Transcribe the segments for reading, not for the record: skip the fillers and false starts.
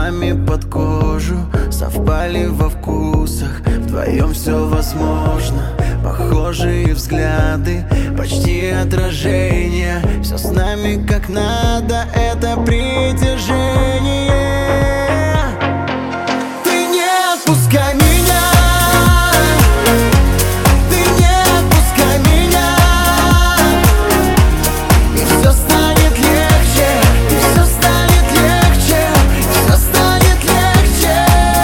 губами под кожу, совпали во вкусах, вдвоем все возможно. Похожие взгляды, почти отражение. Все с нами как надо, это притяжение. Ты не отпускай меня, ты не отпускай меня, и все станет легче, и все станет легче, и все станет легче.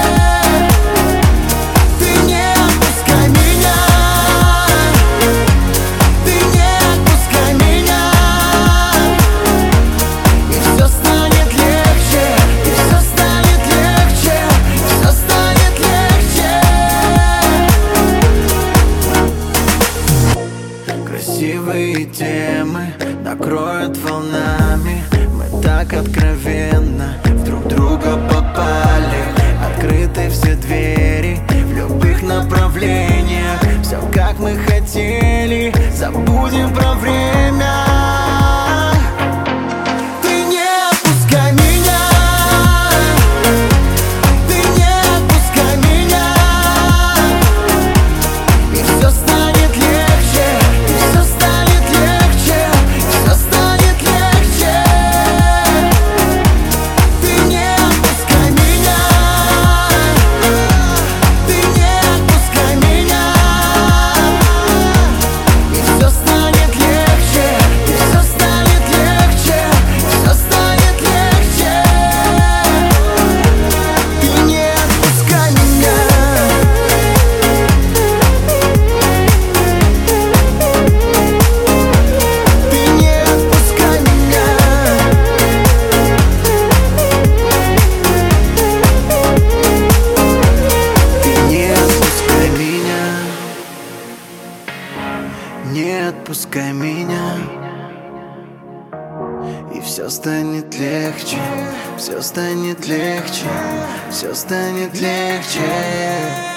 Ты не отпускай меня, ты не отпускай меня, и все станет легче, и все станет легче, и все станет легче. Красивые темы накроют волнами. Мы так откровенно в друг друга попали. Открыты все двери в любых направлениях. Все как мы хотели, забудем про время. Ты не отпускай меня, ты не отпускай меня, и все станет легче, и все станет легче, и все станет легче. Ты не отпускай меня, ты не отпускай меня, и все станет легче, и все станет легче, и все станет легче. Ты не отпускай меня. Ты не отпускай меня. Ты не отпускай меня. Не отпускай меня. И все станет легче, все станет легче, все станет легче.